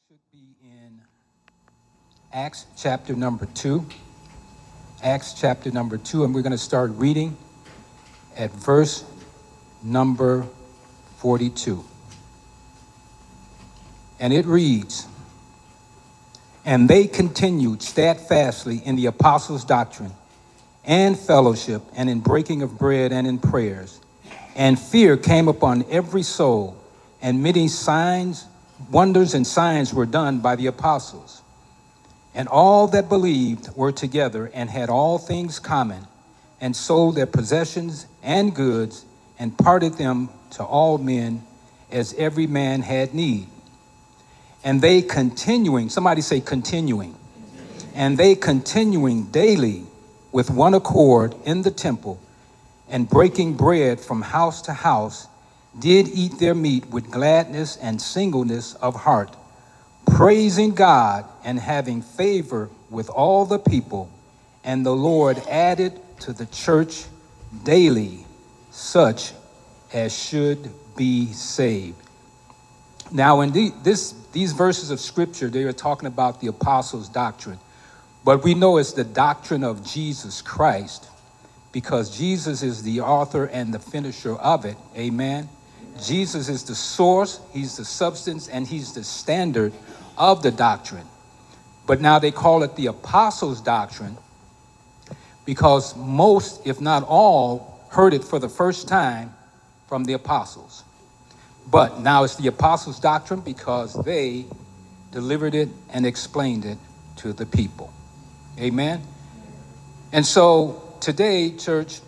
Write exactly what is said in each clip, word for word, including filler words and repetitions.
should be in Acts chapter number two. Acts chapter number two, and we're going to start reading at verse number forty-two. And it reads, "And they continued steadfastly in the apostles' doctrine and fellowship, and in breaking of bread and in prayers. And fear came upon every soul, and many signs, wonders and signs were done by the apostles. And all that believed were together and had all things common, and sold their possessions and goods, and parted them to all men as every man had need. And they continuing," somebody say continuing, "and they continuing daily with one accord in the temple, and breaking bread from house to house, did eat their meat with gladness and singleness of heart, praising God and having favor with all the people. And the Lord added to the church daily such as should be saved." Now, in the, this, these verses of Scripture, they are talking about the apostles' doctrine. But we know it's the doctrine of Jesus Christ, because Jesus is the author and the finisher of it. Amen. Jesus is the source, he's the substance, and he's the standard of the doctrine. But now they call it the apostles' doctrine because most, if not all, heard it for the first time from the apostles. But now it's the apostles' doctrine because they delivered it and explained it to the people. Amen. And so today, church,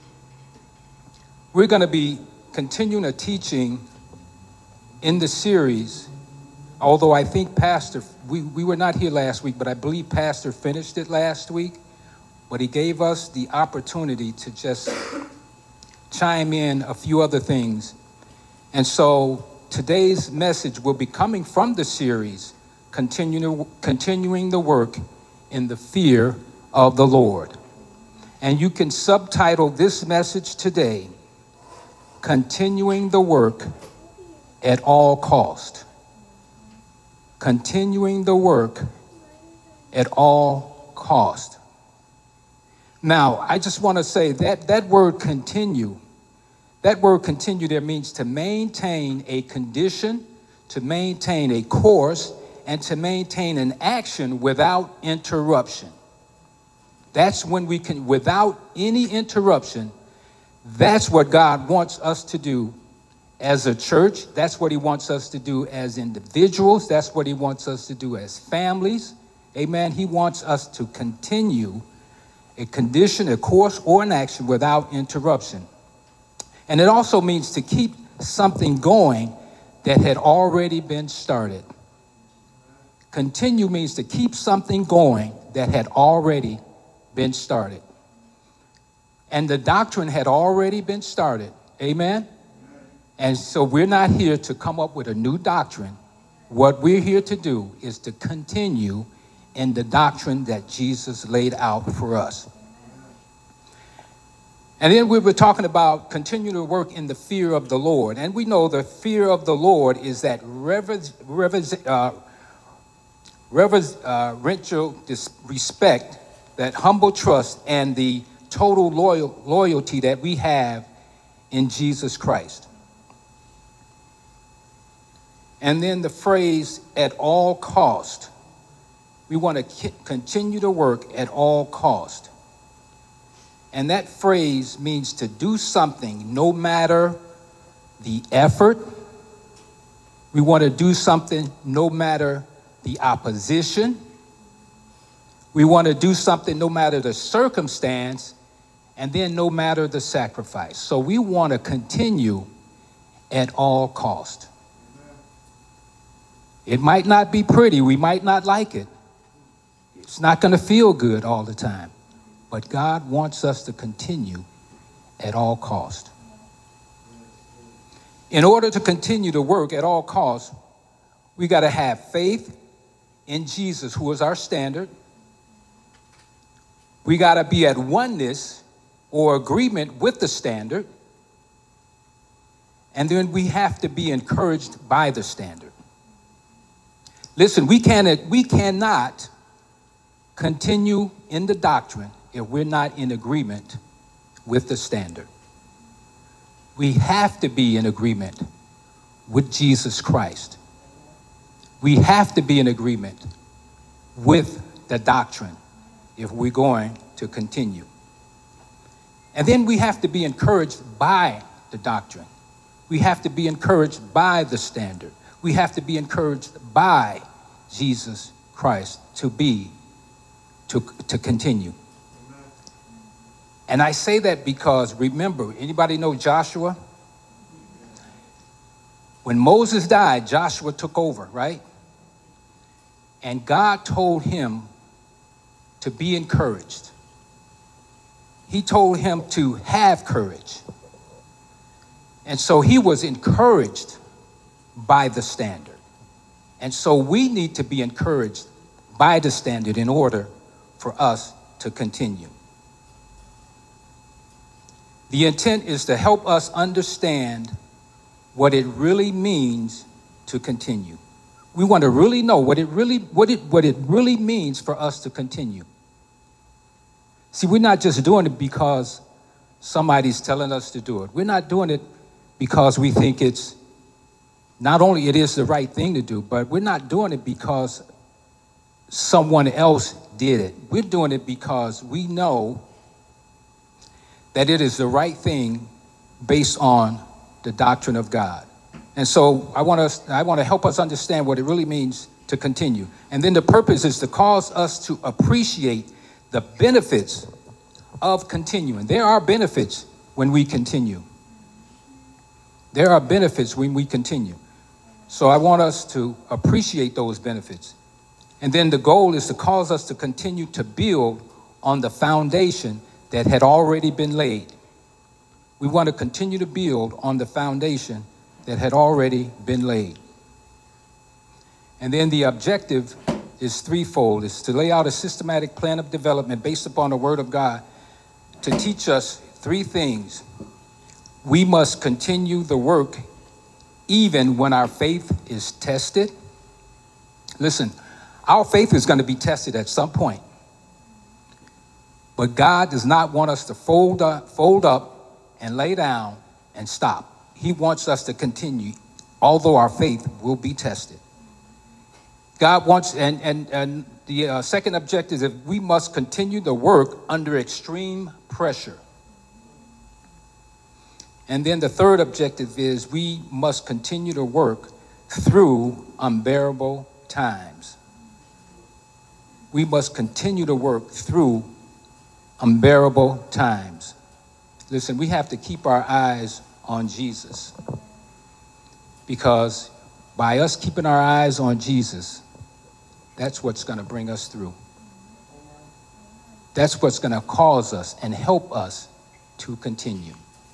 we're going to be continuing a teaching in the series, although I think Pastor, we, we were not here last week, but I believe Pastor finished it last week, but he gave us the opportunity to just chime in a few other things. And so today's message will be coming from the series, continue, continuing the work in the fear of the Lord. And you can subtitle this message today, Continuing the Work at All Cost. Continuing the work at all cost. Now, I just want to say that that word continue, that word continue there means to maintain a condition, to maintain a course, and to maintain an action without interruption. That's when we can, without any interruption, that's what God wants us to do as a church. That's what he wants us to do as individuals. That's what he wants us to do as families. Amen. He wants us to continue a condition, a course, or an action without interruption. And it also means to keep something going that had already been started. Continue means to keep something going that had already been started. And the doctrine had already been started. Amen? And so we're not here to come up with a new doctrine. What we're here to do is to continue in the doctrine that Jesus laid out for us. And then we were talking about continuing to work in the fear of the Lord. And we know the fear of the Lord is that rever- rever- uh, reverential respect, that humble trust, and the total loyal, loyalty that we have in Jesus Christ. And then the phrase, at all cost. We want to k- continue to work at all cost. And that phrase means to do something no matter the effort. We want to do something no matter the opposition. We want to do something no matter the circumstance, and then no matter the sacrifice. So we want to continue at all cost. It might not be pretty. We might not like it. It's not going to feel good all the time. But God wants us to continue at all cost. In order to continue to work at all costs, we got to have faith in Jesus, who is our standard. We got to be at oneness or agreement with the standard. And then we have to be encouraged by the standard. Listen, we cannot, we cannot continue in the doctrine if we're not in agreement with the standard. We have to be in agreement with Jesus Christ. We have to be in agreement with the doctrine if we're going to continue. And then we have to be encouraged by the doctrine. We have to be encouraged by the standard. We have to be encouraged by Jesus Christ to be, to, to continue. And I say that because, remember, anybody know Joshua? When Moses died, Joshua took over, right? And God told him to be encouraged. He told him to have courage. And so he was encouraged by the standard. And so we need to be encouraged by the standard in order for us to continue. The intent is to help us understand what it really means to continue. We want to really know what it really what it what it really means for us to continue. See, we're not just doing it because somebody's telling us to do it. We're not doing it because we think it's not only it is the right thing to do, but we're not doing it because someone else did it. We're doing it because we know that it is the right thing based on the doctrine of God. And so I want us, I want to help us understand what it really means to continue. And then the purpose is to cause us to appreciate the benefits of continuing. There are benefits when we continue. There are benefits when we continue. So I want us to appreciate those benefits. And then the goal is to cause us to continue to build on the foundation that had already been laid. We want to continue to build on the foundation that had already been laid. And then the objective is threefold. It's to lay out a systematic plan of development based upon the Word of God to teach us three things. We must continue the work even when our faith is tested. Listen, our faith is going to be tested at some point. But God does not want us to fold up, fold up and lay down and stop. He wants us to continue, although our faith will be tested. God wants, and, and, and the uh, second objective is we must continue the work under extreme pressure. And then the third objective is we must continue to work through unbearable times. We must continue to work through unbearable times. Listen, we have to keep our eyes on Jesus, because by us keeping our eyes on Jesus, that's what's going to bring us through. That's what's going to cause us and help us to continue.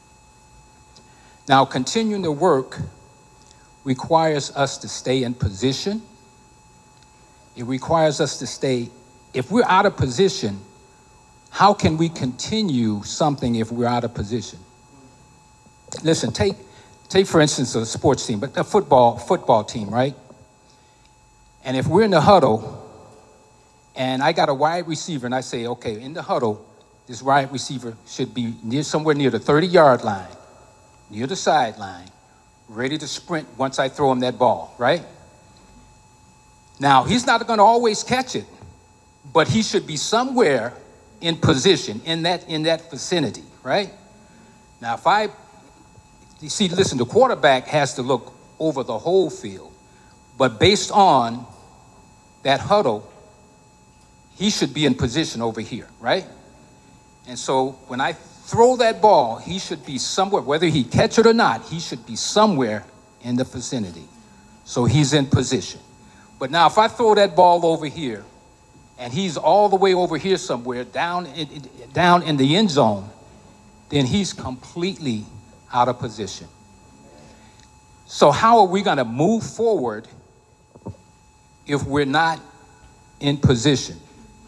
Now, continuing to work requires us to stay in position. It requires us to stay, if we're out of position, how can we continue something if we're out of position? Listen, take, take for instance, a sports team, but a football, football team, right? And if we're in the huddle, and I got a wide receiver, and I say, okay, in the huddle, this wide receiver should be near somewhere near the thirty-yard line, near the sideline, ready to sprint once I throw him that ball, right? Now, he's not going to always catch it, but he should be somewhere in position, in that in that vicinity, right? Now, if I, you see, listen, the quarterback has to look over the whole field, but based on that huddle, he should be in position over here, right? And so when I throw that ball, he should be somewhere, whether he catch it or not, he should be somewhere in the vicinity. So he's in position. But now if I throw that ball over here, and he's all the way over here somewhere, down in, down in the end zone, then he's completely out of position. So how are we going to move forward if we're not in position?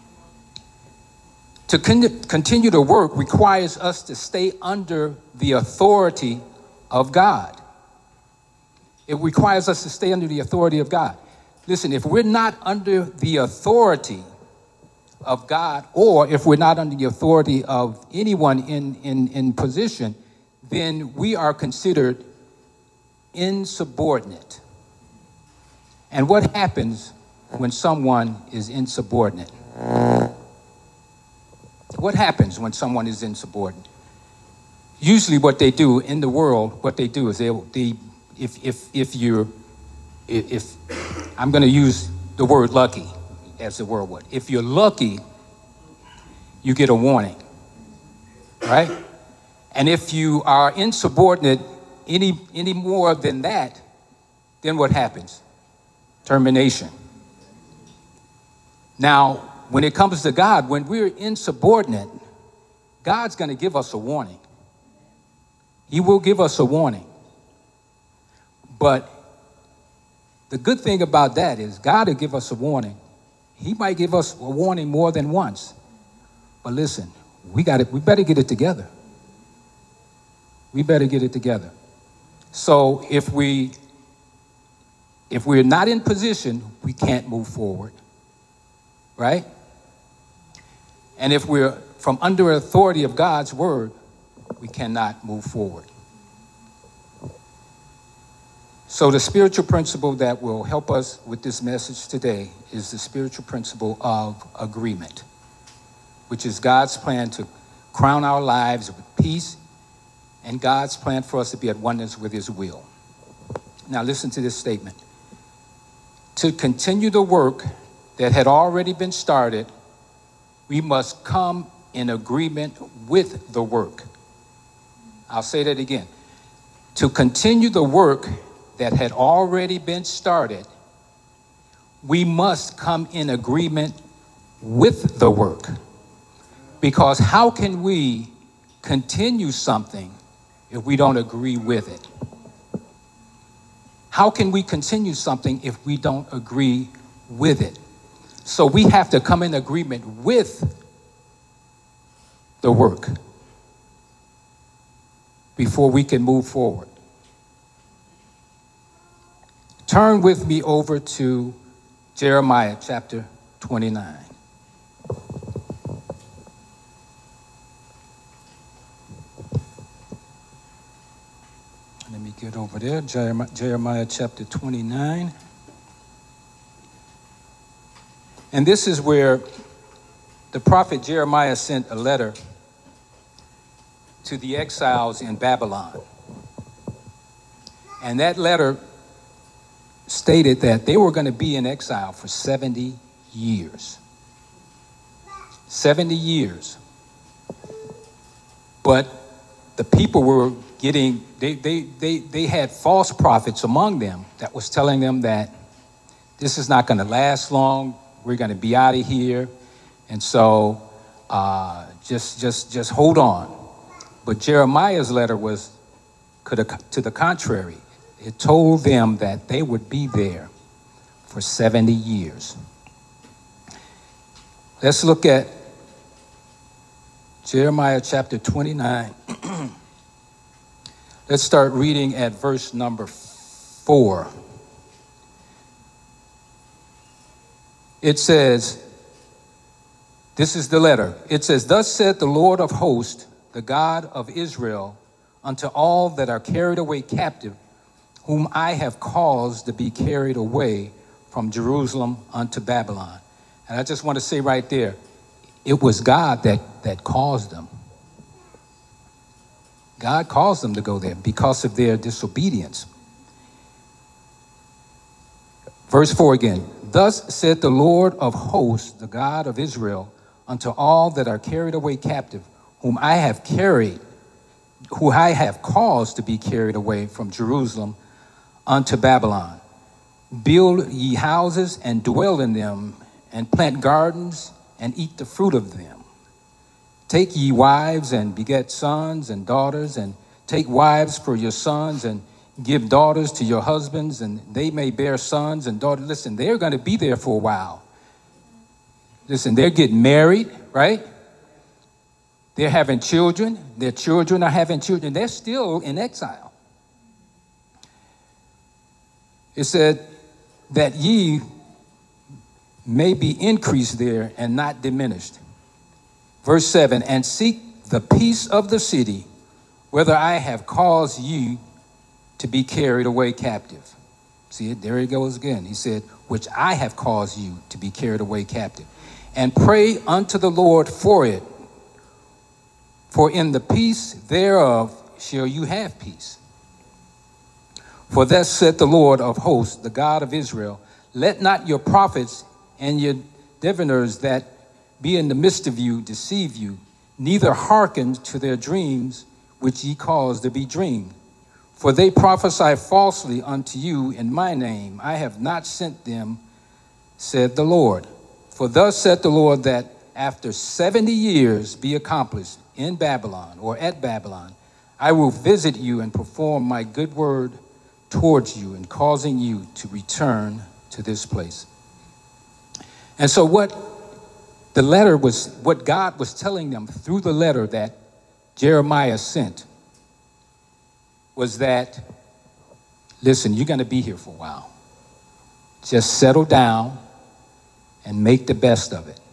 To con- continue to work requires us to stay under the authority of God. It requires us to stay under the authority of God. Listen, if we're not under the authority of God, or if we're not under the authority of anyone in, in, in position, then we are considered insubordinate. And what happens when someone is insubordinate? What happens when someone is insubordinate? Usually what they do in the world, what they do is they, they if, if, if you're, if, if I'm going to use the word lucky as the word would. If you're lucky, you get a warning, right? And if you are insubordinate any, any more than that, then what happens? Termination. Now, when it comes to God, when we're insubordinate, God's going to give us a warning. He will give us a warning. But the good thing about that is God will give us a warning. He might give us a warning more than once. But listen, we got it. We better get it together. We better get it together. So if we if we're not in position, we can't move forward. Right? And if we're from under authority of God's word, we cannot move forward. So the spiritual principle that will help us with this message today is the spiritual principle of agreement, which is God's plan to crown our lives with peace and God's plan for us to be at oneness with his will. Now listen to this statement. To continue the work that had already been started, we must come in agreement with the work. I'll say that again. To continue the work that had already been started, we must come in agreement with the work. Because how can we continue something if we don't agree with it? How can we continue something if we don't agree with it? So we have to come in agreement with the work before we can move forward. Turn with me over to Jeremiah chapter twenty-nine. Let me get over there. Jeremiah, Jeremiah chapter twenty-nine. And this is where the prophet Jeremiah sent a letter to the exiles in Babylon. And that letter stated that they were going to be in exile for seventy years. seventy years. But the people were getting, they, they, they, they had false prophets among them that was telling them that this is not going to last long. We're going to be out of here. And so uh, just, just, just hold on. But Jeremiah's letter was to the contrary. It told them that they would be there for seventy years. Let's look at Jeremiah chapter twenty-nine. Let's start reading at verse number four. It says, this is the letter. It says, thus said the Lord of hosts, the God of Israel, unto all that are carried away captive, whom I have caused to be carried away from Jerusalem unto Babylon. And I just want to say right there, it was God that, that caused them. God caused them to go there because of their disobedience. Verse four again. Thus said the Lord of hosts, the God of Israel, unto all that are carried away captive, whom I have carried, who I have caused to be carried away from Jerusalem unto Babylon. Build ye houses and dwell in them, and plant gardens and eat the fruit of them. Take ye wives and beget sons and daughters, and take wives for your sons and give daughters to your husbands, and they may bear sons and daughters. Listen, they're going to be there for a while. Listen, they're getting married, right? They're having children. Their children are having children. They're still in exile. It said that ye may be increased there and not diminished. Verse seven, and seek the peace of the city, whether I have caused you to be carried away captive. See it? There he goes again. He said, which I have caused you to be carried away captive. And pray unto the Lord for it, for in the peace thereof shall you have peace. For thus saith the Lord of hosts, the God of Israel, let not your prophets and your diviners that be in the midst of you deceive you, neither hearken to their dreams which ye cause to be dreamed. For they prophesy falsely unto you in my name. I have not sent them, said the Lord. For thus saith the Lord, that after seventy years be accomplished in Babylon, or at Babylon, I will visit you and perform my good word towards you, and causing you to return to this place. And so what the letter was, what God was telling them through the letter that Jeremiah sent, was that, listen, you're going to be here for a while. Just settle down and make the best of it.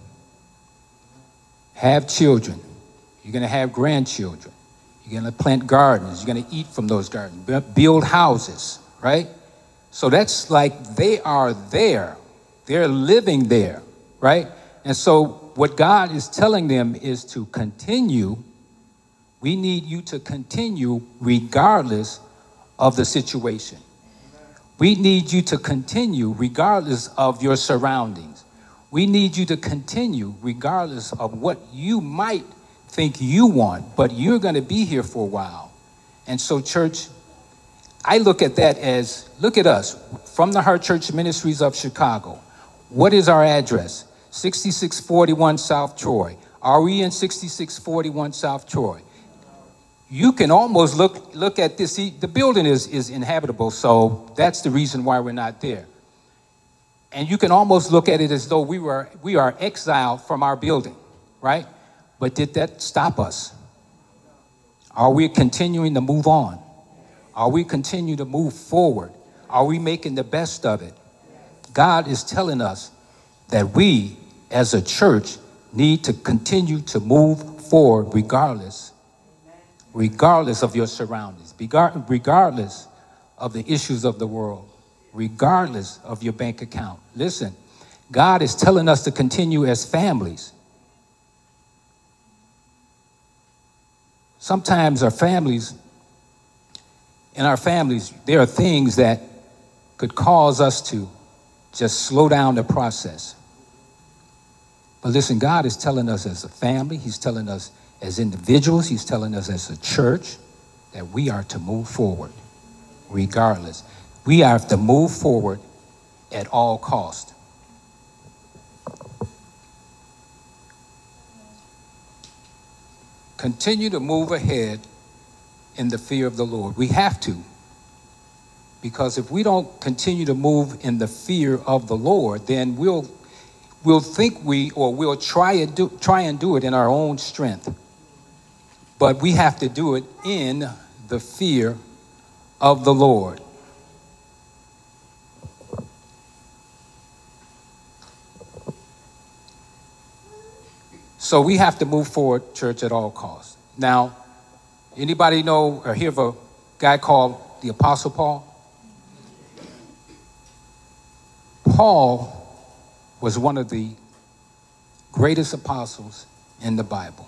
Have children. You're going to have grandchildren. You're going to plant gardens. You're going to eat from those gardens. Build houses, right? So that's like they are there. They're living there, right? And so what God is telling them is to continue. We need you to continue regardless of the situation. We need you to continue regardless of your surroundings. We need you to continue regardless of what you might think you want, but you're going to be here for a while. And so, church, I look at that as, look at us, from the Heart Church Ministries of Chicago. What is our address? sixty-six forty-one South Troy. Are we in sixty-six forty-one South Troy? You can almost look look at this. See, the building is, is inhabitable, so that's the reason why we're not there. And you can almost look at it as though we were we are exiled from our building, right? But did that stop us? Are we continuing to move on? Are we continuing to move forward? Are we making the best of it? God is telling us that we, as a church, need to continue to move forward regardless, regardless of your surroundings, regardless of the issues of the world, regardless of your bank account. Listen, God is telling us to continue as families. Sometimes our families, in our families, there are things that could cause us to just slow down the process. But listen, God is telling us as a family, he's telling us as individuals, he's telling us as a church that we are to move forward regardless. We have to move forward at all cost. Continue to move ahead in the fear of the Lord. We have to. Because if we don't continue to move in the fear of the Lord, then we'll we'll think we, or we'll try and do try and do it in our own strength. But we have to do it in the fear of the Lord. So we have to move forward, church, at all costs. Now, anybody know or hear of a guy called the Apostle Paul? Paul was one of the greatest apostles in the Bible.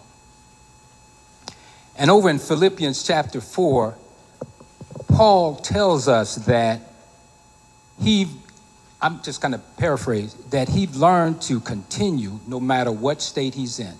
And over in Philippians chapter four, Paul tells us that he, I'm just going to paraphrase, that he learned to continue no matter what state he's in.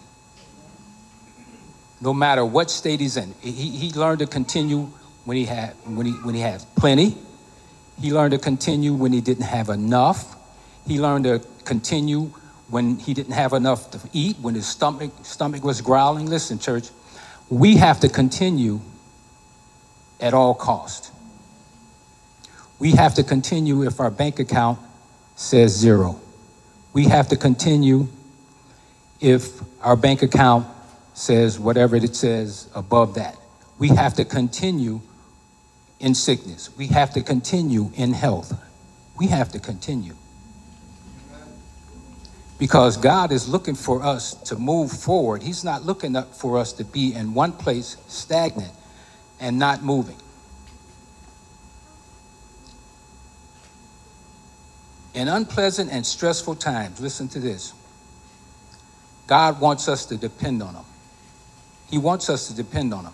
No matter what state he's in. He, he learned to continue when he had when he when he had plenty. He learned to continue when he didn't have enough. He learned to continue when he didn't have enough to eat, when his stomach stomach was growling. Listen, church, we have to continue at all cost. We have to continue if our bank account says zero. We have to continue if our bank account says whatever it says above that. We have to continue in sickness. We have to continue in health. We have to continue. Because God is looking for us to move forward. He's not looking up for us to be in one place stagnant and not moving. In unpleasant and stressful times, listen to this. God wants us to depend on him. He wants us to depend on him.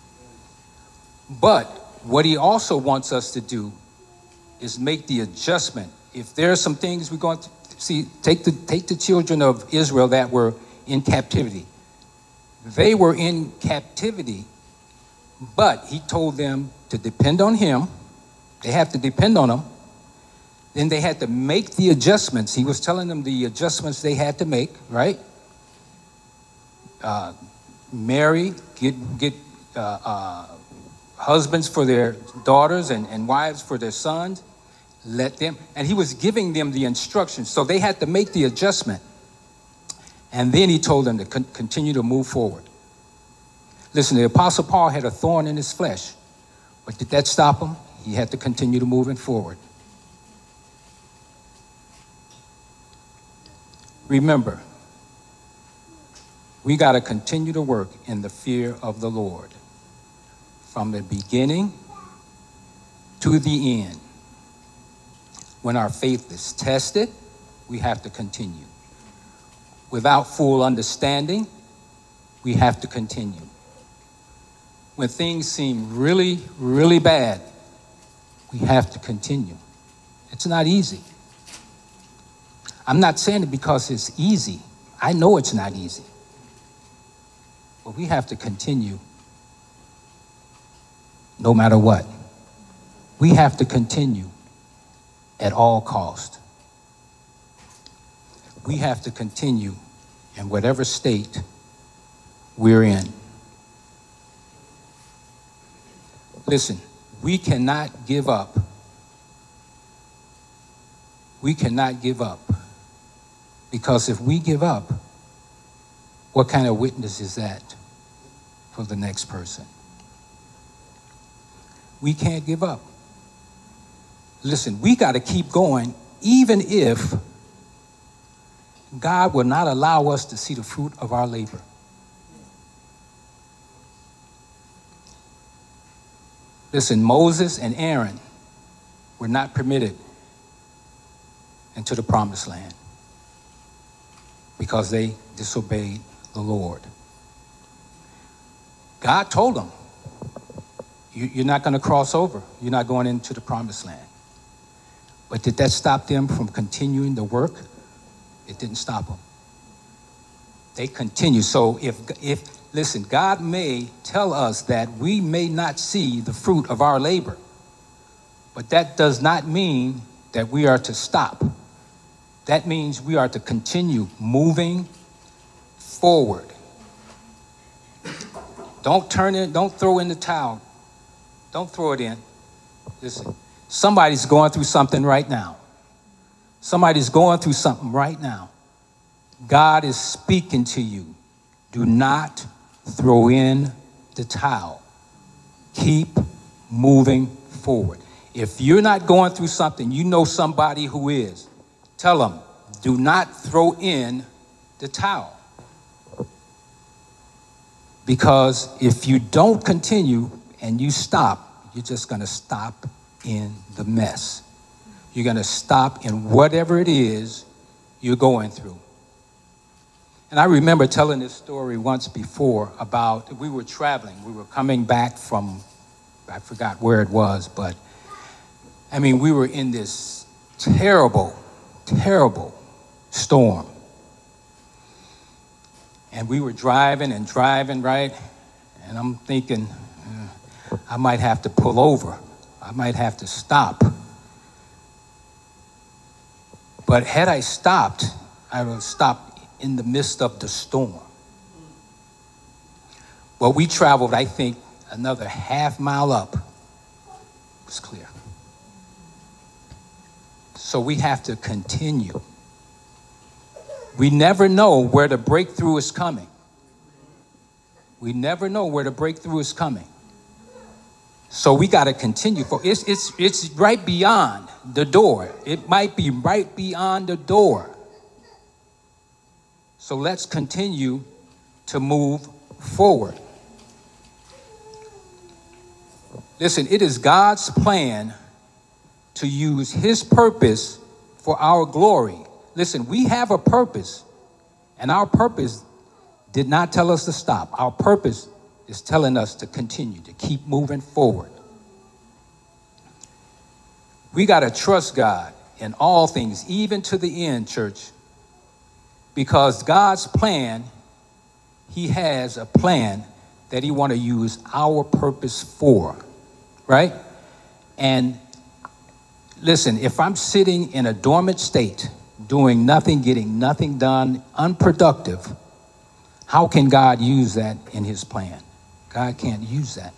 But what he also wants us to do is make the adjustment. If there are some things we're going to see, take the, take the children of Israel that were in captivity. They were in captivity, but he told them to depend on him. They have to depend on him. Then they had to make the adjustments. He was telling them the adjustments they had to make, right? Uh, marry, get, get uh, uh, husbands for their daughters and, and wives for their sons. Let them, and he was giving them the instructions. So they had to make the adjustment. And then he told them to con- continue to move forward. Listen, the Apostle Paul had a thorn in his flesh. But did that stop him? He had to continue to moving forward. Remember, we got to continue to work in the fear of the Lord. From the beginning to the end. When our faith is tested, we have to continue. Without full understanding, we have to continue. When things seem really, really bad, we have to continue. It's not easy. I'm not saying it because it's easy. I know it's not easy. But we have to continue no matter what. We have to continue at all cost. We have to continue in whatever state we're in. Listen, we cannot give up. We cannot give up. Because if we give up, what kind of witness is that for the next person? We can't give up. Listen, we got to keep going, even if God will not allow us to see the fruit of our labor. Listen, Moses and Aaron were not permitted into the promised land because they disobeyed the Lord. God told them, you're not going to cross over. You're not going into the promised land. But did that stop them from continuing the work? It didn't stop them. They continue. So if, if listen, God may tell us that we may not see the fruit of our labor, but that does not mean that we are to stop. That means we are to continue moving forward. Don't turn in, don't throw in the towel. Don't throw it in. Listen, somebody's going through something right now. Somebody's going through something right now. God is speaking to you. Do not throw in the towel. Keep moving forward. If you're not going through something, you know somebody who is. Tell them, do not throw in the towel. Because if you don't continue and you stop, you're just going to stop in the mess. You're going to stop in whatever it is you're going through. And I remember telling this story once before about, we were traveling. We were coming back from, I forgot where it was, but I mean, we were in this terrible, terrible storm. And we were driving and driving, right? And I'm thinking, uh, I might have to pull over. I might have to stop. But had I stopped, I would have stopped in the midst of the storm. Well, we traveled, I think, another half mile up. It was clear. So we have to continue. We never know where the breakthrough is coming. We never know where the breakthrough is coming. So we got to continue. For it's it's it's right beyond the door. It might be right beyond the door. So let's continue to move forward. Listen, it is God's plan to use his purpose for our glory. Listen, we have a purpose, and our purpose did not tell us to stop. Our purpose is telling us to continue, to keep moving forward. We got to trust God in all things, even to the end, church, because God's plan, he has a plan that he want to use our purpose for, right? And listen, if I'm sitting in a dormant state, doing nothing, getting nothing done, unproductive, how can God use that in his plan? God can't use that.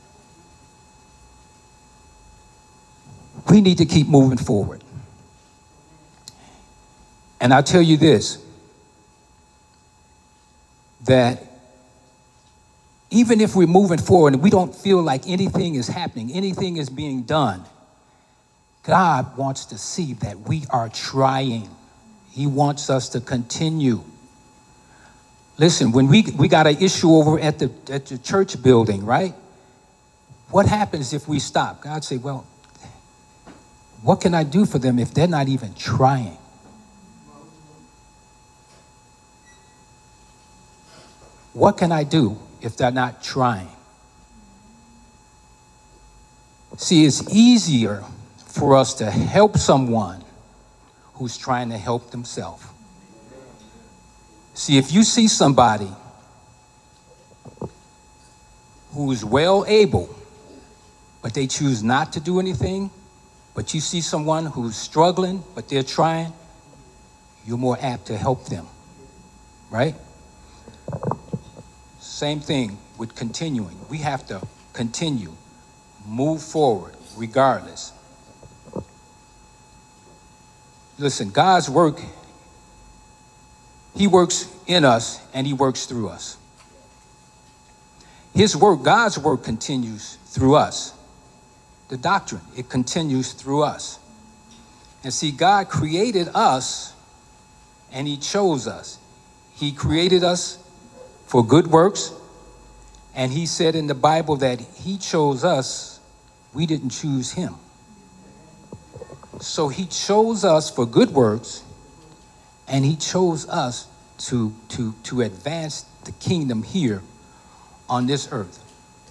We need to keep moving forward. And I'll tell you this, that even if we're moving forward and we don't feel like anything is happening, anything is being done, God wants to see that we are trying. He wants us to continue. Listen, when we, we got an issue over at the, at the church building, right? What happens if we stop? God say, well, what can I do for them if they're not even trying? What can I do if they're not trying? See, it's easier for us to help someone who's trying to help themselves. See, if you see somebody who's well able, but they choose not to do anything, but you see someone who's struggling, but they're trying, you're more apt to help them, right? Same thing with continuing. We have to continue, move forward regardless. Listen, God's work, he works in us and he works through us. His work, God's work continues through us. The doctrine, it continues through us. And see, God created us and he chose us. He created us for good works. And he said in the Bible that he chose us. We didn't choose him. So he chose us for good works, and he chose us to, to, to advance the kingdom here on this earth.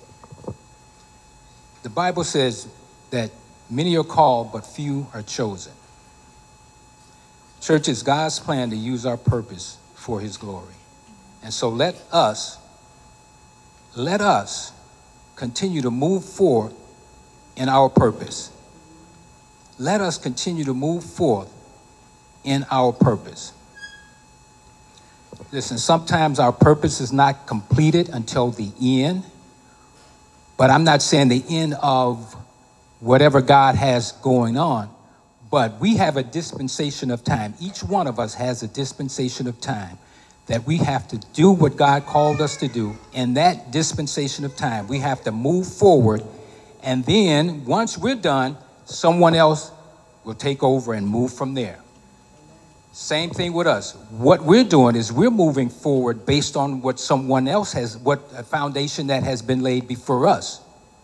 The Bible says that many are called, but few are chosen. Church, it's God's plan to use our purpose for his glory. And so let us, let us continue to move forward in our purpose. Let us continue to move forth in our purpose. Listen, sometimes our purpose is not completed until the end, but I'm not saying the end of whatever God has going on, but we have a dispensation of time. Each one of us has a dispensation of time that we have to do what God called us to do. In that dispensation of time, we have to move forward, and then once we're done, someone else will take over and move from there. Same thing with us. What we're doing is we're moving forward based on what someone else has, what a foundation that has been laid before us.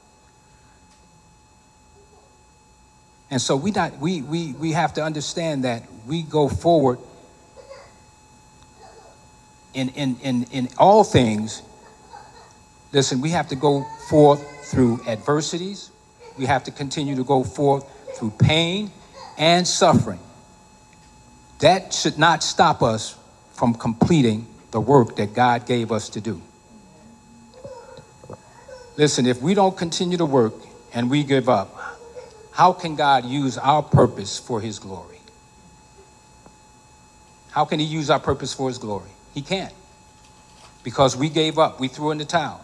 And so we not we we we have to understand that we go forward in in in in all things. Listen, we have to go forth through adversities. We have to continue to go forth through pain and suffering. That should not stop us from completing the work that God gave us to do. Listen, if we don't continue to work and we give up, how can God use our purpose for his glory? How can he use our purpose for his glory? He can't. Because we gave up. We threw in the towel.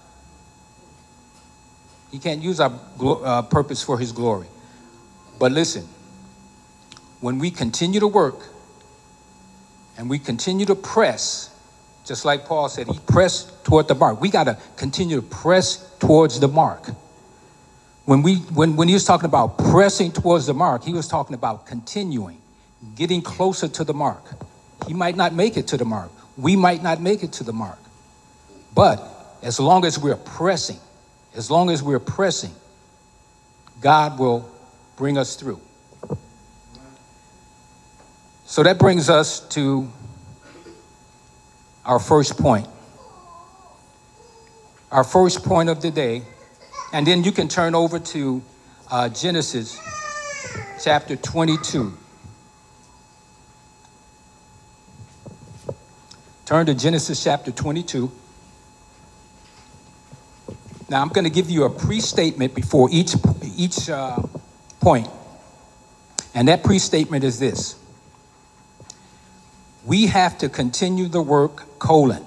He can't use our uh, purpose for his glory. But listen, when we continue to work and we continue to press, just like Paul said, he pressed toward the mark. We got to continue to press towards the mark. When we when, when he was talking about pressing towards the mark, he was talking about continuing, getting closer to the mark. He might not make it to the mark. we might not make it to the mark. But as long as we're pressing, as long as we're pressing, God will bring us through. So that brings us to our first point. Our first point of the day. And then you can turn over to uh, Genesis chapter twenty-two. Turn to Genesis chapter twenty-two. Now, I'm going to give you a pre-statement before each, each uh, point. And that pre-statement is this. We have to continue the work, colon.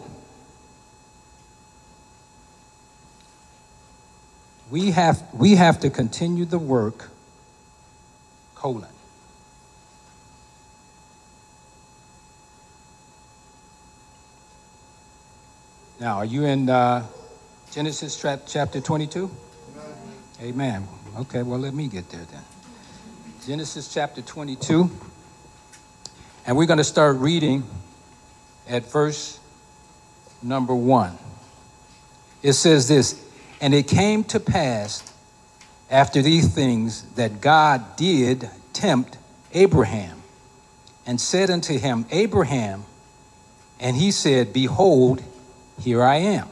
We have, we have to continue the work, colon. Now, are you in uh, Genesis tra- chapter twenty-two? Amen. Amen. Okay, well, let me get there then. Genesis chapter twenty-two. And we're going to start reading at verse number one. It says this, and it came to pass after these things that God did tempt Abraham and said unto him, Abraham, and he said, behold, here I am.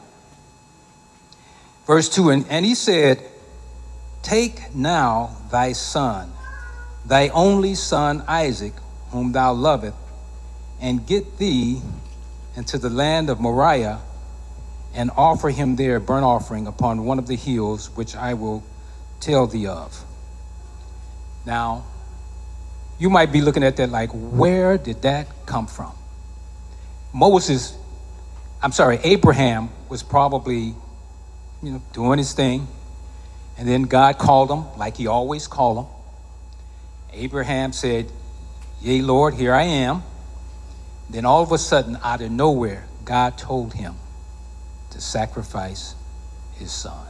Verse two, and, and he said, take now thy son, thy only son Isaac, whom thou lovest, and get thee into the land of Moriah, and offer him there a burnt offering upon one of the hills which I will tell thee of. Now, you might be looking at that like, where did that come from? Moses, I'm sorry, Abraham was probably, you know, doing his thing. And then God called him like he always called him. Abraham said, yea, Lord, here I am. Then all of a sudden, out of nowhere, God told him to sacrifice his son.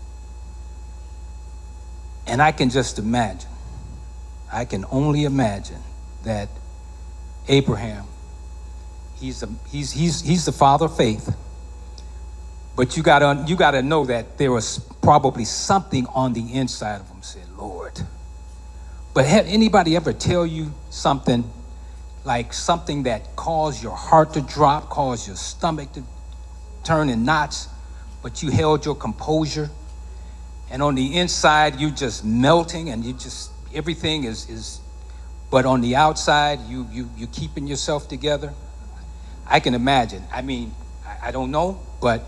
And I can just imagine, I can only imagine that Abraham, he's a, he's he's he's the father of faith. But you gotta you gotta know that there was probably something on the inside of him said, Lord. But have anybody ever tell you something like something that caused your heart to drop, caused your stomach to turn in knots, but you held your composure, and on the inside you just melting, and you just everything is is, but on the outside you you you keeping yourself together? I can imagine. I mean, I, I don't know, but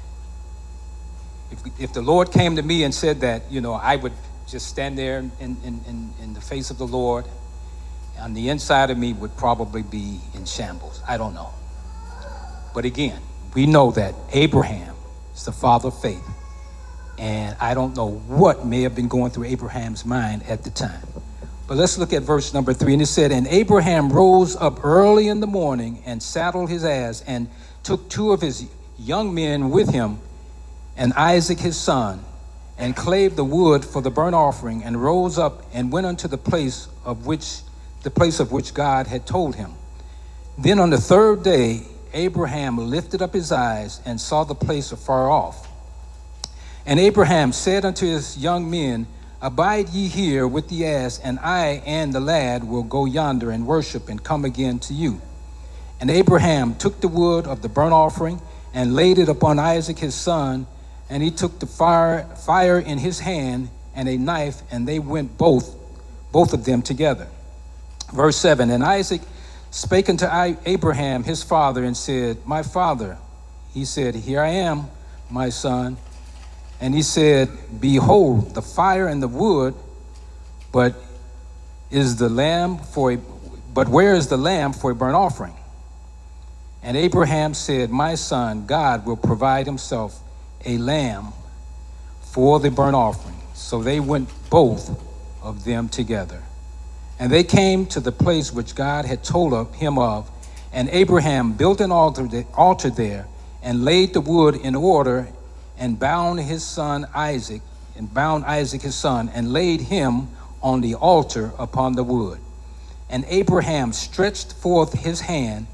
if if the Lord came to me and said that, you know, I would just stand there in, in, in, in the face of the Lord. On the inside of me would probably be in shambles. I don't know. But again, we know that Abraham is the father of faith. And I don't know what may have been going through Abraham's mind at the time. But let's look at verse number three. And it said, and Abraham rose up early in the morning and saddled his ass and took two of his young men with him and Isaac his son, and clave the wood for the burnt offering, and rose up and went unto the place of which the place of which God had told him. Then on the third day, Abraham lifted up his eyes and saw the place afar off. And Abraham said unto his young men, abide ye here with the ass, and I and the lad will go yonder and worship and come again to you. And Abraham took the wood of the burnt offering and laid it upon Isaac his son, and he took the fire, fire in his hand and a knife, and they went both, both of them together. Verse seven, and Isaac spake unto Abraham his father and said, my father. He said, here I am, my son. And he said, behold, the fire and the wood, but is the lamb for a, but where is the lamb for a burnt offering? And Abraham said, my son, God will provide himself a lamb for the burnt offering. So they went both of them together. And they came to the place which God had told him of, and Abraham built an altar there and laid the wood in order and bound his son Isaac, and bound Isaac his son, and laid him on the altar upon the wood. And Abraham stretched forth his hand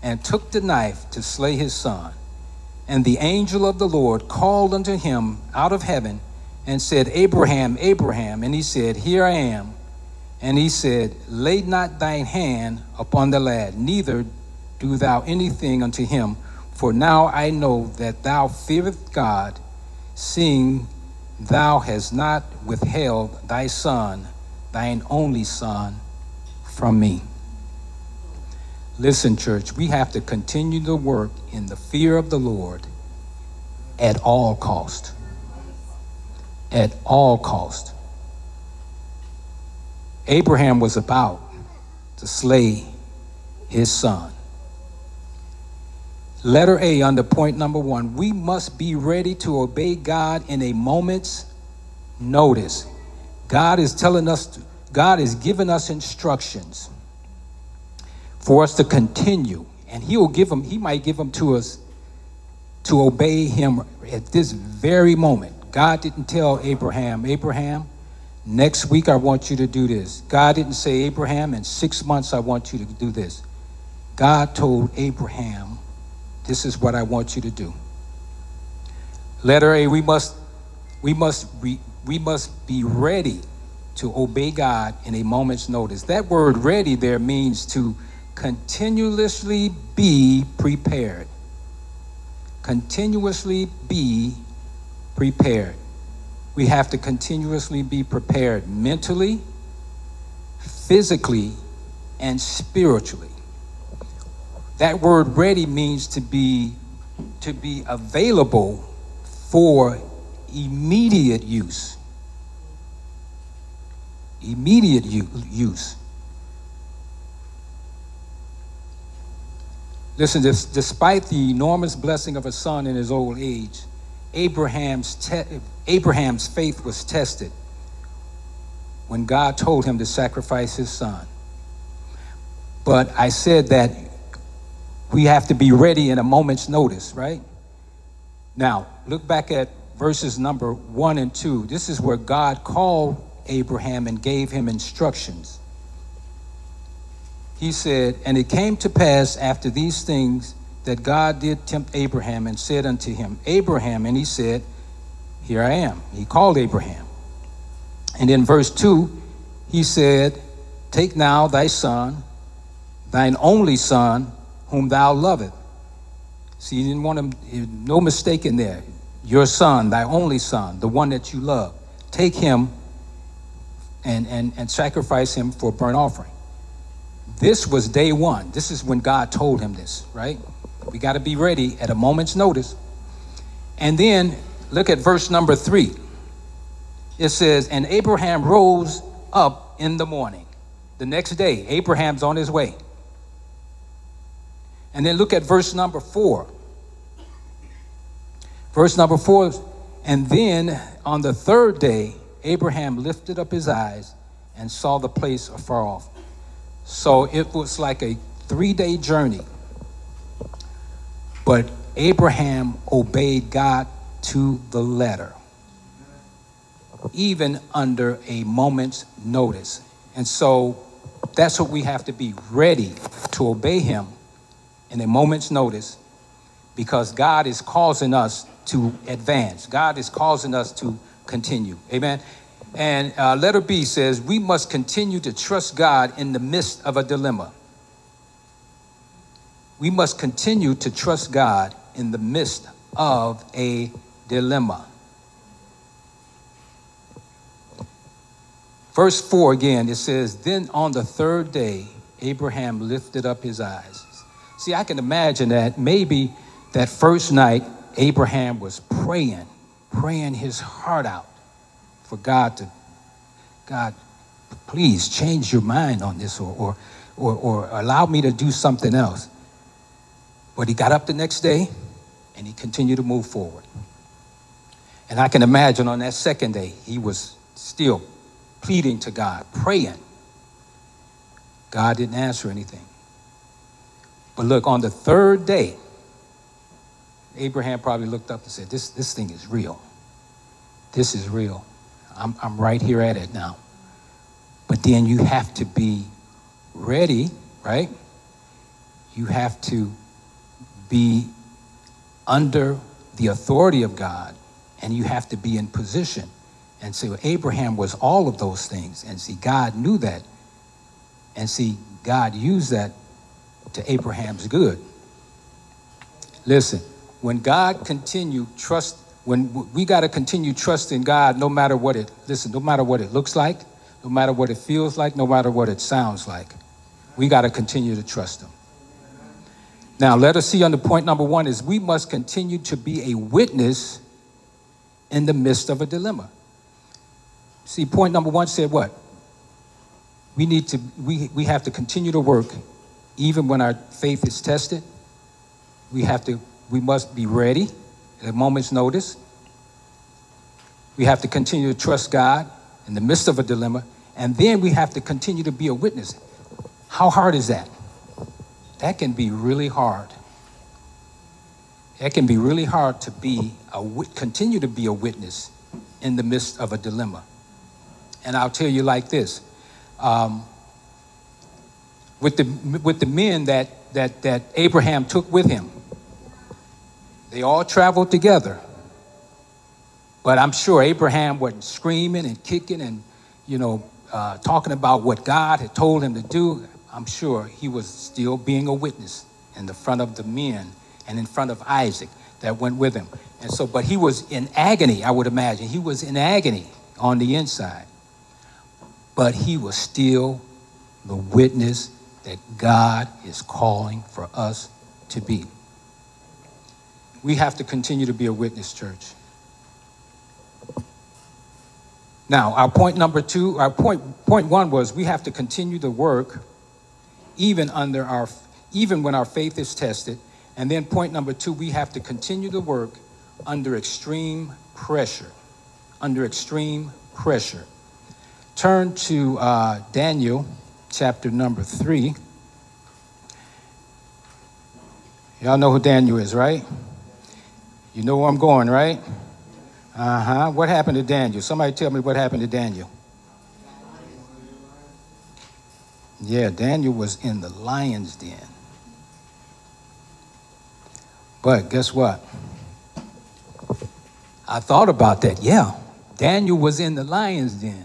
and took the knife to slay his son. And the angel of the Lord called unto him out of heaven and said, Abraham, Abraham. And he said, Here I am. And he said, Lay not thine hand upon the lad, neither do thou anything unto him. For now I know that thou fearest God, seeing thou hast not withheld thy son, thine only son, from me. Listen, church, we have to continue to work in the fear of the Lord at all cost. At all cost. Abraham was about to slay his son. Letter A under point number one, we must be ready to obey God in a moment's notice. God is telling us, to, God is giving us instructions for us to continue, and he will give them, he might give them to us to obey him at this very moment. God didn't tell Abraham, Abraham, next week I want you to do this. God didn't say, Abraham, in six months I want you to do this. God told Abraham, this is what I want you to do. Letter A, we must we must be, we must be ready to obey God in a moment's notice. That word ready there means to continuously be prepared. Continuously be prepared. We have to continuously be prepared mentally, physically, and spiritually. That word ready means to be to be available for immediate use. Immediate use. Listen, this, despite the enormous blessing of a son in his old age, Abraham's te- Abraham's faith was tested when God told him to sacrifice his son. But I said that we have to be ready in a moment's notice, right? Now, look back at verses number one and two. This is where God called Abraham and gave him instructions. He said, and it came to pass after these things that God did tempt Abraham and said unto him, Abraham, and he said, Here I am. He called Abraham. And in verse two, he said, Take now thy son, thine only son, whom thou lovest. See, you didn't want him, no mistake in there. Your son, thy only son, the one that you love. Take him and, and, and sacrifice him for a burnt offering. This was day one. This is when God told him this, right? We got to be ready at a moment's notice. And then look at verse number three. It says, and Abraham rose up in the morning. The next day, Abraham's on his way. And then look at verse number four. Verse number four, and then on the third day, Abraham lifted up his eyes and saw the place afar off. So it was like a three-day journey. But Abraham obeyed God to the letter, even under a moment's notice. And so that's what we have to be ready to obey him in a moment's notice, because God is causing us to advance. God is causing us to continue. Amen. And uh, letter B says, we must continue to trust God in the midst of a dilemma. We must continue to trust God in the midst of a dilemma. Verse four again, it says, then on the third day, Abraham lifted up his eyes. See, I can imagine that maybe that first night, Abraham was praying, praying his heart out for God to, God, please change your mind on this, or, or, or, or allow me to do something else. But he got up the next day and he continued to move forward. And I can imagine on that second day, he was still pleading to God, praying. God didn't answer anything. But look, on the third day, Abraham probably looked up and said, this, this thing is real. This is real. I'm, I'm right here at it now. But then you have to be ready, right? you have to be under the authority of God, and you have to be in position. And so Abraham was all of those things. And see, God knew that. And see, God used that to Abraham's good. Listen, when God continued trust, when we got to continue trusting God, no matter what it, listen, no matter what it looks like, no matter what it feels like, no matter what it sounds like, we got to continue to trust him. Now, let us see on the point number one is we must continue to be a witness in the midst of a dilemma. See, point number one said what? We need to, we, we have to continue to work even when our faith is tested. We have to, we must be ready at a moment's notice. We have to continue to trust God in the midst of a dilemma. And then we have to continue to be a witness. How hard is that? That can be really hard. It can be really hard to be a, continue to be a witness in the midst of a dilemma. And I'll tell you like this, um, with the with the men that that that Abraham took with him, they all traveled together. But I'm sure Abraham wasn't screaming and kicking and, you know, uh, talking about what God had told him to do. I'm sure he was still being a witness in the front of the men and in front of Isaac that went with him. And so, but he was in agony, I would imagine. He was in agony on the inside. But he was still the witness that God is calling for us to be. We have to continue to be a witness, church. Now, our point number two, our point point one was we have to continue to work even under our, even when our faith is tested. And then point number two, we have to continue to work under extreme pressure, under extreme pressure. Turn to uh, Daniel chapter number three. Y'all know who Daniel is, right? You know where I'm going, right? Uh-huh. What happened to Daniel? Somebody tell me what happened to Daniel. Yeah, Daniel was in the lion's den. But guess what? I thought about that. Yeah, Daniel was in the lion's den.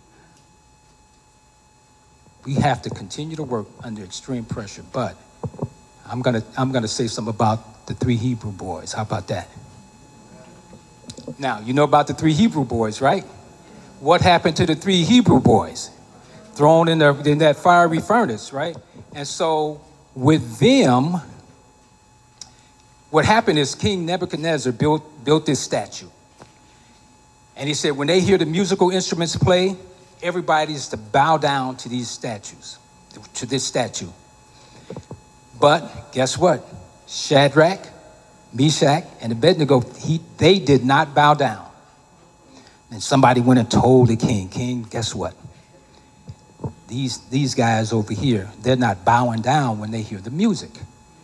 We have to continue to work under extreme pressure. But I'm gonna I'm gonna say something about the three Hebrew boys. How about that? Now, you know about the three Hebrew boys, right? What happened to the three Hebrew boys? Thrown in, the, in that fiery furnace, right? And so with them, what happened is King Nebuchadnezzar built, built this statue. And he said when they hear the musical instruments play, everybody is to bow down to these statues, to this statue. But guess what? Shadrach, Meshach, and Abednego, he, they did not bow down. And somebody went and told the king, King, guess what? These, these guys over here, they're not bowing down when they hear the music.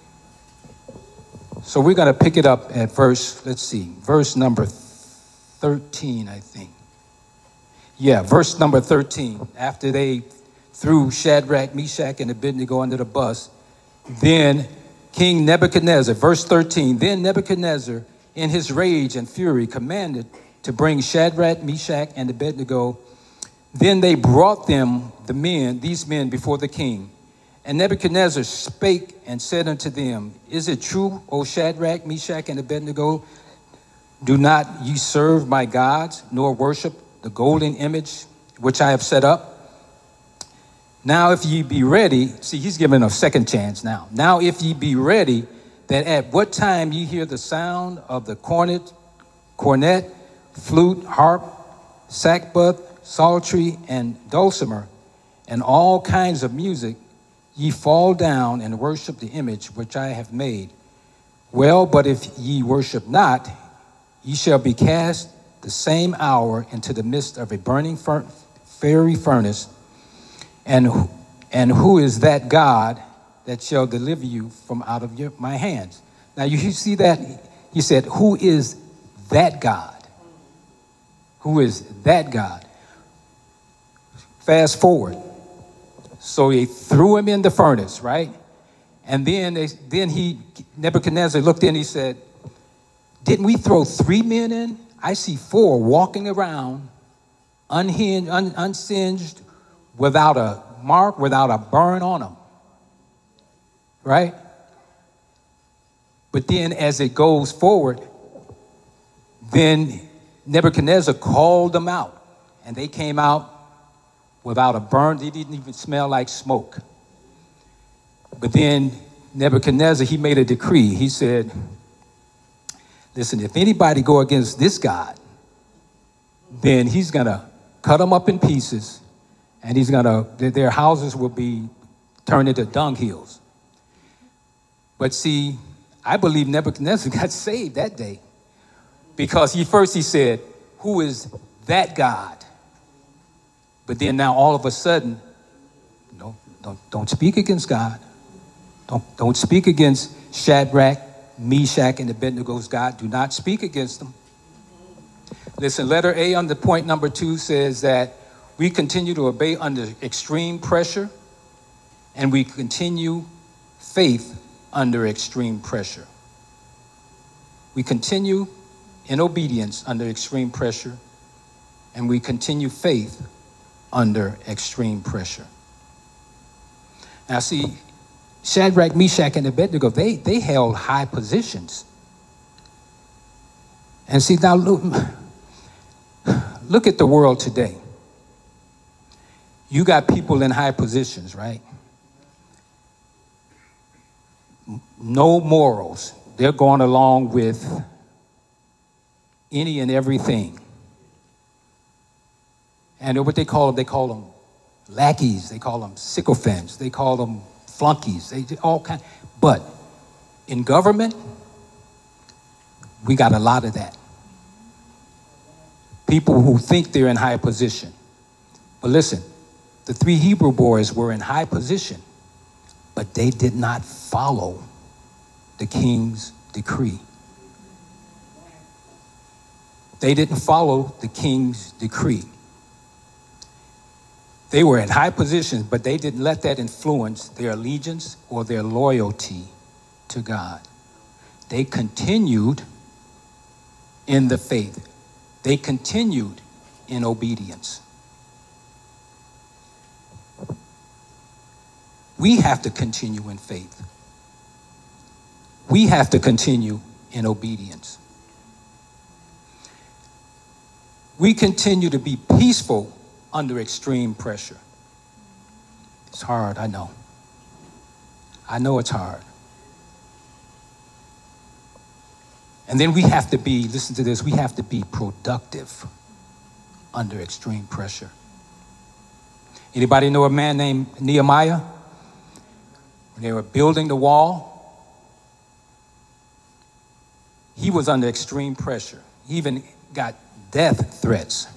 So we're going to pick it up at verse, let's see, verse number thirteen, I think. Yeah, verse number thirteen. After they threw Shadrach, Meshach, and Abednego under the bus, then King Nebuchadnezzar, verse thirteen, then Nebuchadnezzar, in his rage and fury, commanded to bring Shadrach, Meshach, and Abednego. Then they brought them, the men, these men, before the king. And Nebuchadnezzar spake and said unto them, Is it true, O Shadrach, Meshach, and Abednego? Do not ye serve my gods, nor worship the golden image which I have set up? Now if ye be ready, see, he's giving a second chance now. Now if ye be ready, that at what time ye hear the sound of the cornet, cornet, flute, harp, sackbut, psaltery, and dulcimer, and all kinds of music, ye fall down and worship the image which I have made. Well, but if ye worship not, ye shall be cast the same hour into the midst of a burning fur- fiery furnace. And, and who is that God that shall deliver you from out of your, my hands? Now you see that? He said, who is that God? Who is that God? Fast forward. So he threw him in the furnace, right? And then, they, then he, Nebuchadnezzar looked in, he said, didn't we throw three men in? I see four walking around, unhinged, un, unsinged, without a mark, without a burn on them. Right? But then as it goes forward, then Nebuchadnezzar called them out, and they came out without a burn. They didn't even smell like smoke. But then Nebuchadnezzar, he made a decree. He said, listen, if anybody go against this God, then he's going to cut them up in pieces, and he's going to, their houses will be turned into dunghills. But see, I believe Nebuchadnezzar got saved that day, because he first he said, who is that God? But then now all of a sudden, no, don't, don't speak against God. Don't, don't speak against Shadrach, Meshach, and Abednego's God. Do not speak against them. Listen, letter A on the point number two says that we continue to obey under extreme pressure, and we continue faith under extreme pressure. We continue in obedience under extreme pressure, and we continue faith under extreme pressure. Now see, Shadrach, Meshach, and Abednego, they, they held high positions. And see, now look, look at the world today. You got people in high positions, right? No morals. They're going along with any and everything. And what they call them, they call them lackeys. They call them sycophants. They call them flunkies. They all kind. But in government, we got a lot of that. People who think they're in high position. But listen, the three Hebrew boys were in high position, but they did not follow the king's decree. They didn't follow the king's decree. They were in high positions, but they didn't let that influence their allegiance or their loyalty to God. They continued in the faith. They continued in obedience. We have to continue in faith. We have to continue in obedience. We continue to be peaceful under extreme pressure. It's hard, I know. I know it's hard. And then we have to be, listen to this, we have to be productive under extreme pressure. Anybody know a man named Nehemiah? When they were building the wall, he was under extreme pressure. He even got death threats.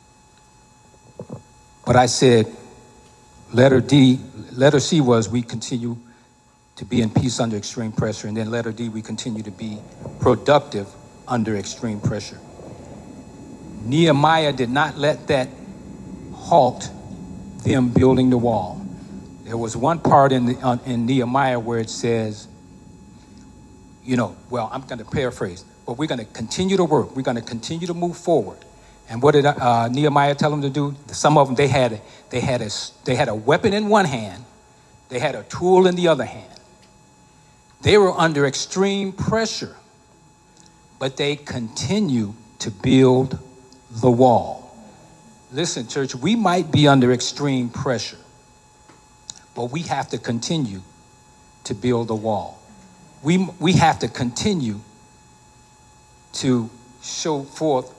But I said, letter D, letter C was we continue to be in peace under extreme pressure. And then letter D, we continue to be productive under extreme pressure. Nehemiah did not let that halt them building the wall. There was one part in, the, uh, in Nehemiah where it says, you know, well, I'm going to paraphrase, but we're going to continue to work. We're going to continue to move forward. And what did uh, Nehemiah tell them to do? Some of them, they had, they, had a, they had a weapon in one hand. They had a tool in the other hand. They were under extreme pressure, but they continue to build the wall. Listen, church, we might be under extreme pressure, but we have to continue to build the wall. We, we have to continue to show forth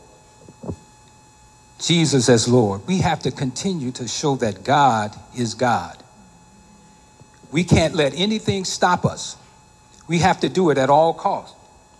Jesus as Lord. We have to continue to show that God is God. We can't let anything stop us. We have to do it at all costs.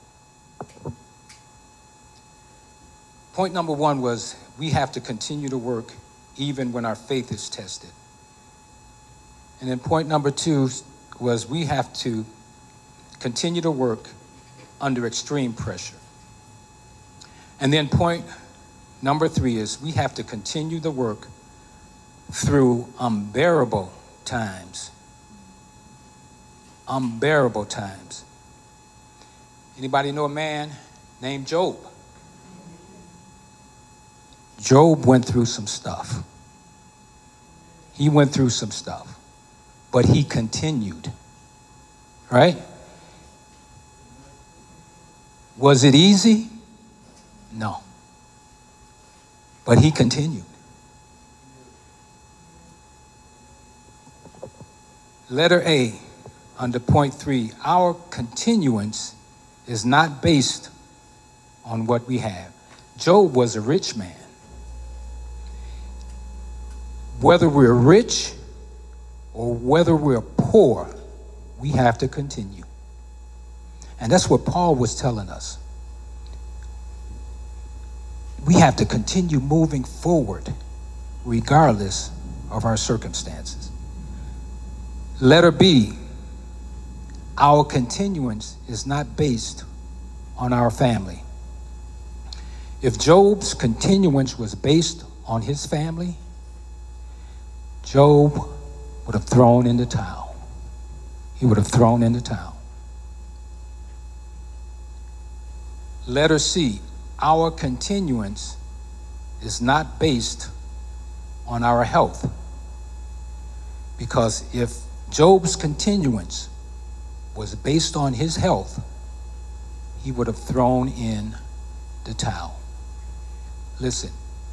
Point number one was we have to continue to work even when our faith is tested. And then point number two was we have to continue to work under extreme pressure. And then point number three is we have to continue the work through unbearable times. unbearable times. Anybody know a man named Job? Job went through some stuff. He went through some stuff, but he continued, right? Was it easy? No. But he continued. Letter A, under point three, our continuance is not based on what we have. Job was a rich man. Whether we're rich or whether we're poor, we have to continue. And that's what Paul was telling us. We have to continue moving forward regardless of our circumstances. Letter B, our continuance is not based on our family. If Job's continuance was based on his family, Job would have thrown in the towel. He would have thrown in the towel. Letter C, our continuance is not based on our health. Because if Job's continuance was based on his health, he would have thrown in the towel. Listen,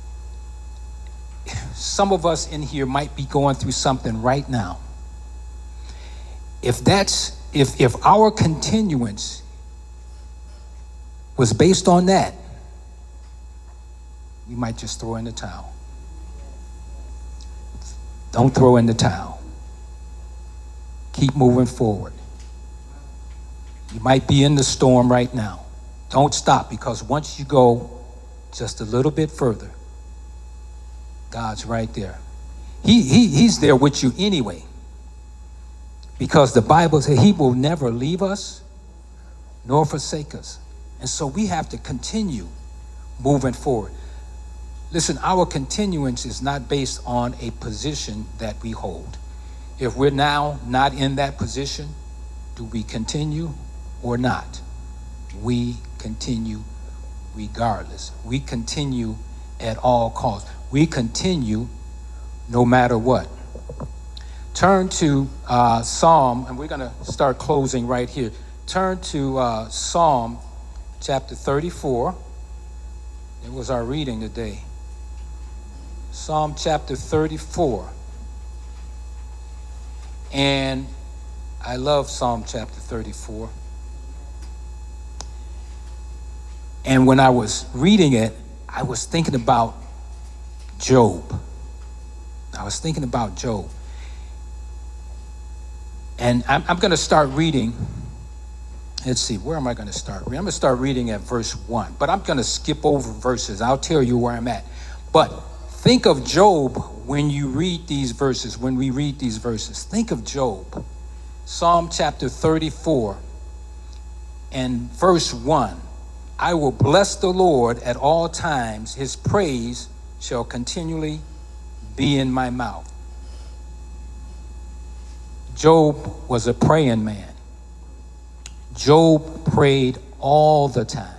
some of us in here might be going through something right now. If that's, if, if our continuance was based on that, we might just throw in the towel. Don't throw in the towel. Keep moving forward. You might be in the storm right now. Don't stop, because once you go just a little bit further, God's right there. He, he, he's there with you anyway. Because the Bible says he will never leave us nor forsake us. And so we have to continue moving forward. Listen, our continuance is not based on a position that we hold. If we're now not in that position, do we continue or not? We continue regardless. We continue at all costs. We continue no matter what. Turn to uh, Psalm, and we're going to start closing right here. Turn to uh, Psalm chapter thirty-four. It was our reading today. Psalm chapter thirty-four. And I love Psalm chapter thirty-four. And when I was reading it, I was thinking about Job. I was thinking about Job. And I'm, I'm going to start reading. Let's see, where am I going to start? I'm going to start reading at verse one. But I'm going to skip over verses. I'll tell you where I'm at. But think of Job when you read these verses, when we read these verses. Think of Job. Psalm chapter thirty-four and verse one. I will bless the Lord at all times. His praise shall continually be in my mouth. Job was a praying man. Job prayed all the time.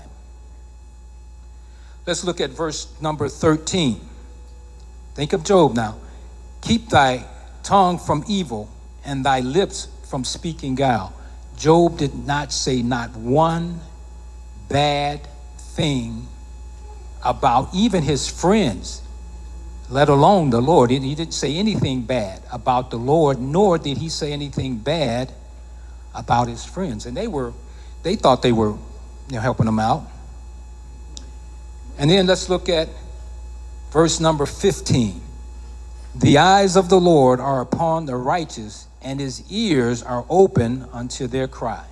Let's look at verse number thirteen. Think of Job now. Keep thy tongue from evil and thy lips from speaking guile. Job did not say not one bad thing about even his friends, let alone the Lord. He didn't say anything bad about the Lord, nor did he say anything bad about his friends. And they were, they thought they were, you know, helping him out. And then let's look at verse number fifteen. The eyes of the Lord are upon the righteous, and his ears are open unto their cry.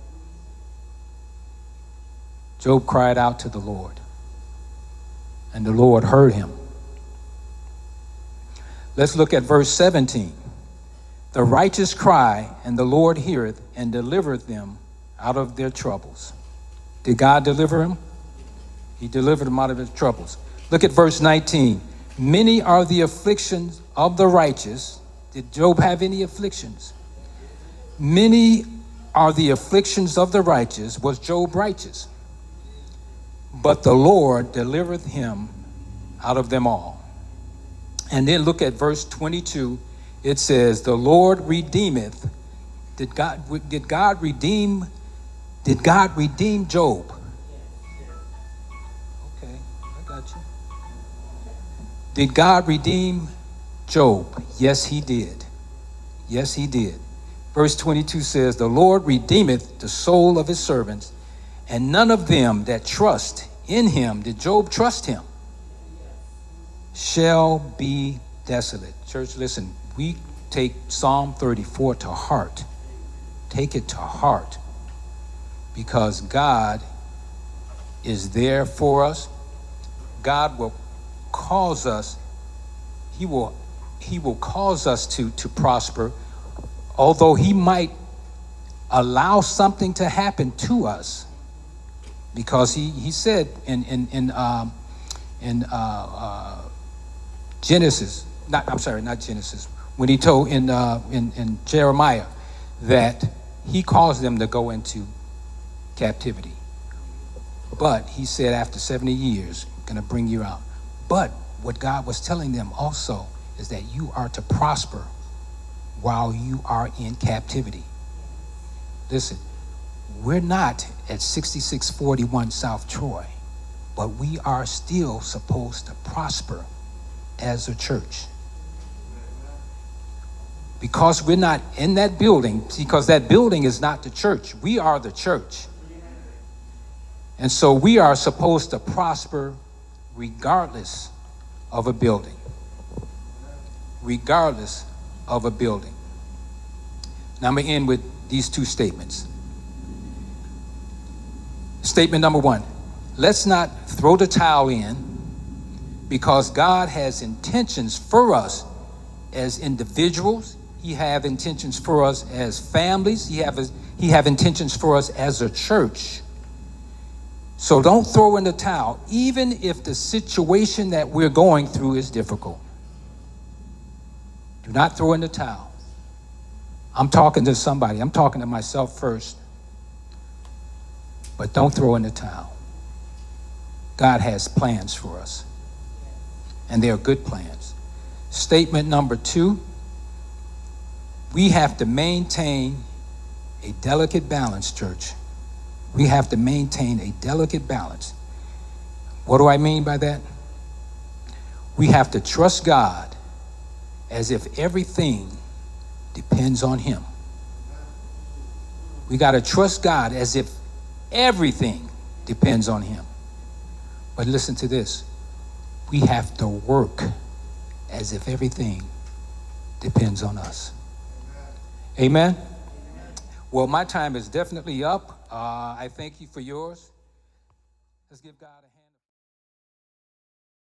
Job cried out to the Lord, and the Lord heard him. Let's look at verse seventeen. The righteous cry, and the Lord heareth, and delivereth them out of their troubles. Did God deliver him? He delivered him out of his troubles. Look at verse nineteen. Many are the afflictions of the righteous. Did Job have any afflictions? Many are the afflictions of the righteous. Was Job righteous? But the Lord delivered him out of them all. And then look at verse twenty-two. It says, the Lord redeemeth. Did God, did God redeem, did God redeem Job? Okay, I got you. Did God redeem Job? Yes, he did. Yes, he did. Verse twenty-two says, the Lord redeemeth the soul of his servants, and none of them that trust in him, did Job trust him, shall be desolate. Church, listen, we take Psalm thirty-four to heart. Take it to heart, because God is there for us. God will cause us, he will, he will cause us to, to prosper, although he might allow something to happen to us, because he, he said in in in um, in uh, uh, Genesis, not I'm sorry, not Genesis, when he told in uh, in in Jeremiah that he caused them to go into captivity, but he said after seventy years, going to bring you out. But what God was telling them also is that you are to prosper while you are in captivity. Listen, we're not at sixty-six forty-one South Troy, but we are still supposed to prosper as a church. Because we're not in that building, because that building is not the church. We are the church. And so we are supposed to prosper regardless of a building. Regardless of a building. Now I'm going to end with these two statements. Statement number one, let's not throw the towel in, because God has intentions for us as individuals. He have intentions for us as families. He have, he have intentions for us as a church. So don't throw in the towel, even if the situation that we're going through is difficult. Do not throw in the towel. I'm talking to somebody. I'm talking to myself first. But don't throw in the towel. God has plans for us. And they are good plans. Statement number two, we have to maintain a delicate balance, church. We have to maintain a delicate balance. What do I mean by that? We have to trust God as if everything depends on him. We got to trust God as if everything depends on him. But listen to this. We have to work as if everything depends on us. Amen? Amen. Well, my time is definitely up. Uh, I thank you for yours. Let's give God a hand.